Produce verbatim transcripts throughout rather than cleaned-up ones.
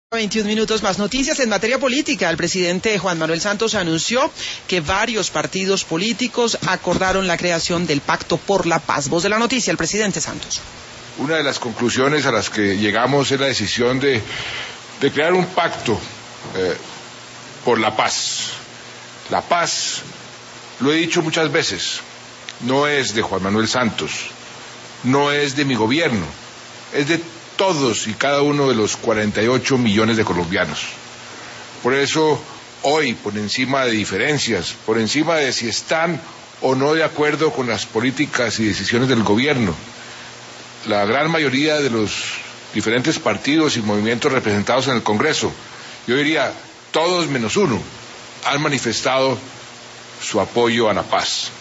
veintiún minutos más. Noticias en materia política. El presidente Juan Manuel Santos anunció que varios partidos políticos acordaron la creación del Pacto por la Paz. Voz de la noticia, el presidente Santos. Una de las conclusiones a las que llegamos es la decisión de, de crear un pacto eh, por la paz. La paz, lo he dicho muchas veces, no es de Juan Manuel Santos, no es de mi gobierno, es de todos y cada uno de los cuarenta y ocho millones de colombianos. Por eso, hoy, por encima de diferencias, por encima de si están o no de acuerdo con las políticas y decisiones del gobierno, la gran mayoría de los diferentes partidos y movimientos representados en el Congreso, yo diría todos menos uno, han manifestado su apoyo a la paz.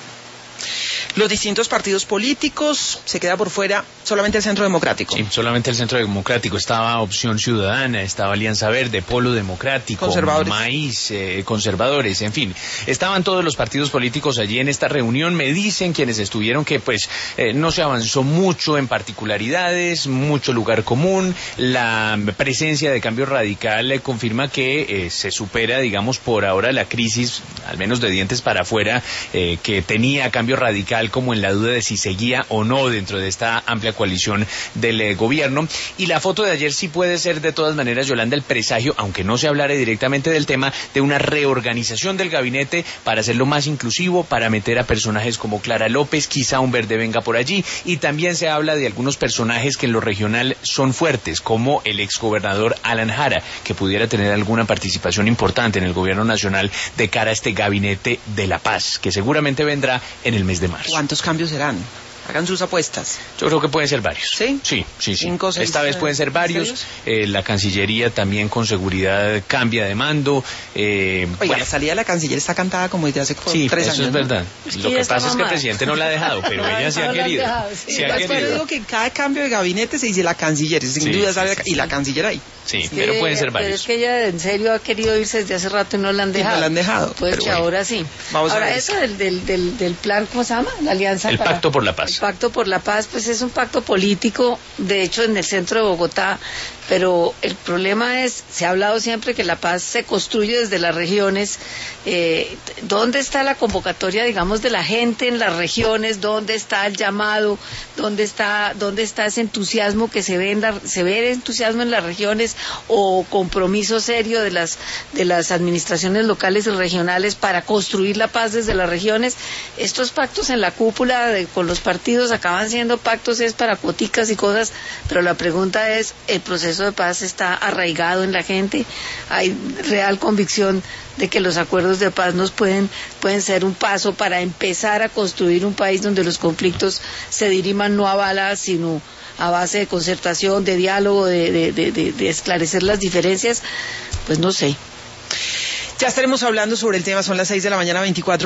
Los distintos partidos políticos, se queda por fuera solamente el Centro Democrático. Sí, solamente el Centro Democrático. Estaba Opción Ciudadana, estaba Alianza Verde, Polo Democrático, Conservadores. Maíz, eh, Conservadores, en fin. Estaban todos los partidos políticos allí en esta reunión. Me dicen quienes estuvieron que pues eh, no se avanzó mucho en particularidades, mucho lugar común. La presencia de Cambio Radical eh, confirma que eh, se supera, digamos, por ahora la crisis, al menos de dientes para afuera, eh, que tenía Cambio Radical, como en la duda de si seguía o no dentro de esta amplia coalición del eh, gobierno. Y la foto de ayer sí puede ser de todas maneras, Yolanda, el presagio, aunque no se hablara directamente del tema, de una reorganización del gabinete para hacerlo más inclusivo, para meter a personajes como Clara López, quizá un Verde venga por allí, y también se habla de algunos personajes que en lo regional son fuertes, como el exgobernador Alan Jara, que pudiera tener alguna participación importante en el gobierno nacional de cara a este gabinete de la paz, que seguramente vendrá en el mes de marzo. ¿Cuántos cambios serán? Hagan sus apuestas. Yo creo que pueden ser varios. ¿Sí? Sí, sí, sí. Cinco, seis, Esta vez pueden ser varios. Eh, la Cancillería también con seguridad cambia de mando. Eh, Oiga, bueno. la salida de la canciller está cantada como desde hace sí, tres eso años. es verdad. Es que Lo que está pasa es que el mamada. presidente no la ha dejado, pero No, ella sí no ha la ha querido. dejado, sí. Sí ha Después yo querido. digo que en cada cambio de gabinete se dice la canciller, sin Sí, duda sí, sale sí, y sí. la canciller ahí. Sí, Sí, pero pueden ser pero varios. es que ella en serio ha querido irse desde hace rato y no la han Y no dejado. la han dejado, Pues pero que bueno. ahora sí. Vamos a ahora ver. eso del, del, del, del plan, ¿cómo se llama? La alianza. El para- Pacto por la Paz. El Pacto por la Paz, pues es un pacto político, de hecho en el centro de Bogotá, pero el problema es, se ha hablado siempre que la paz se construye desde las regiones. Eh, ¿Dónde está la convocatoria, digamos, de la gente en las regiones? ¿Dónde está el llamado? ¿Dónde está, dónde está ese entusiasmo que se ve en la, se ve el entusiasmo en las regiones o compromiso serio de las de las administraciones locales y regionales para construir la paz desde las regiones? Estos pactos en la cúpula de, con los partidos acaban siendo pactos es para cuoticas y cosas, pero la pregunta es, ¿el proceso de paz está arraigado en la gente? ¿Hay real convicción de que los acuerdos de paz nos pueden, pueden ser un paso para empezar a construir un país donde los conflictos se diriman no a balas, sino a base de concertación, de diálogo, de, de, de, de, de esclarecer las diferencias? Pues no sé. Ya estaremos hablando sobre el tema, son las seis de la mañana, veinticuatro